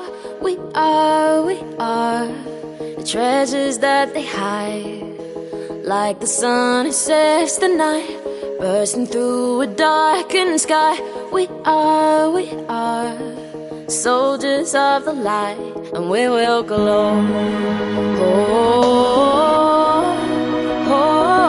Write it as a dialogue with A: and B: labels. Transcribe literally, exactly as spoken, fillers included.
A: we are, we are the treasures that they hide. Like the sun who sets the night, bursting through a darkened sky. We are, we are soldiers of the light, and we will glow. Oh, oh, oh.